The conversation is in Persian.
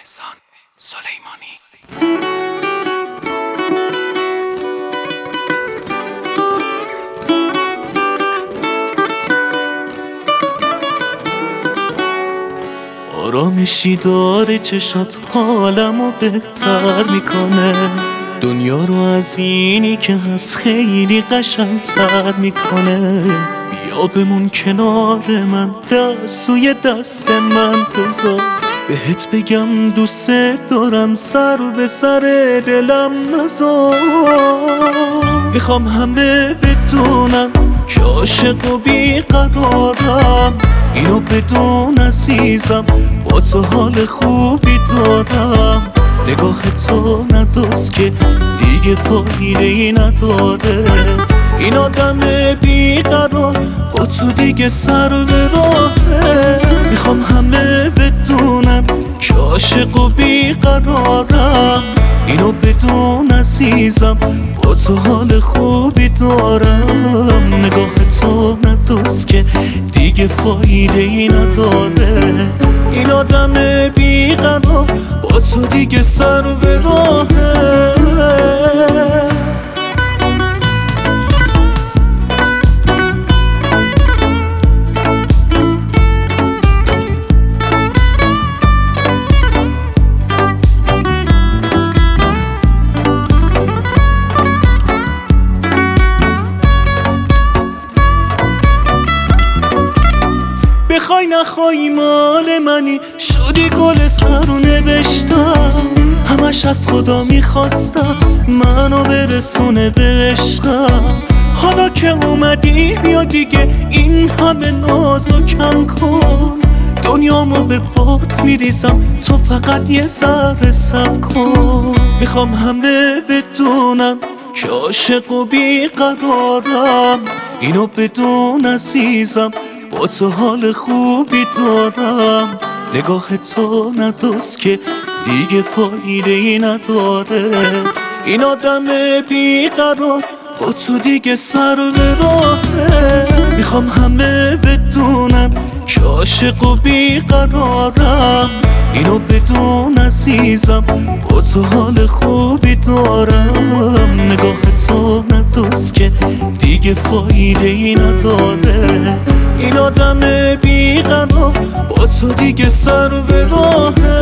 احسان سلیمانی. آرامشی داره چشات حالمو بهتر میکنه، دنیا رو از اینی که هست خیلی قشنگتر میکنه. بیا بمون کنار من، دست روی دست من بذار، بهت بگم دوست دارم، سر به سر دلم نذار. میخوام همه بدونم که عاشق و بیقرارم، اینو بدون عزیزم، با تو حال خوبی دارم. نگاه تو ندوست که دیگه فایده ای نداره، این آدم بیقرار با تو دیگه سر به راهه. میخوام همه بدونن که عاشق و بیقرارم، اینو بدون عزیزم، با تو حال خوبی دارم. نگاه تو ندوست که دیگه فایده ای نداره، این آدم بیقرار با تو دیگه سر به راهه. بخوای نخوای مال منی، شدی گل سر رو نوشتم، همش از خدا میخواستم منو برسونه به عشقم. حالا که اومدی بیا دیگه این همه نازو کم کن، دنیامو به پات میریزم، تو فقط یه ذره صبر کن. میخوام همه بدونم که عاشق و بیقرارم، اینو بدون عزیزم، با تو حال خوبی دارم. نگاه تو ندوست که دیگه فایده ای نداره، این آدم بیقرار با تو دیگه سر به راهه. میخوام همه بدونن که عاشق و بیقرارم، اینو بدون عزیزم، با تو حال خوبی دارم. نگاه تو ندوست که دیگه فایده ای نداره، این آدم بیقرار با تو دیگه سر به راهه.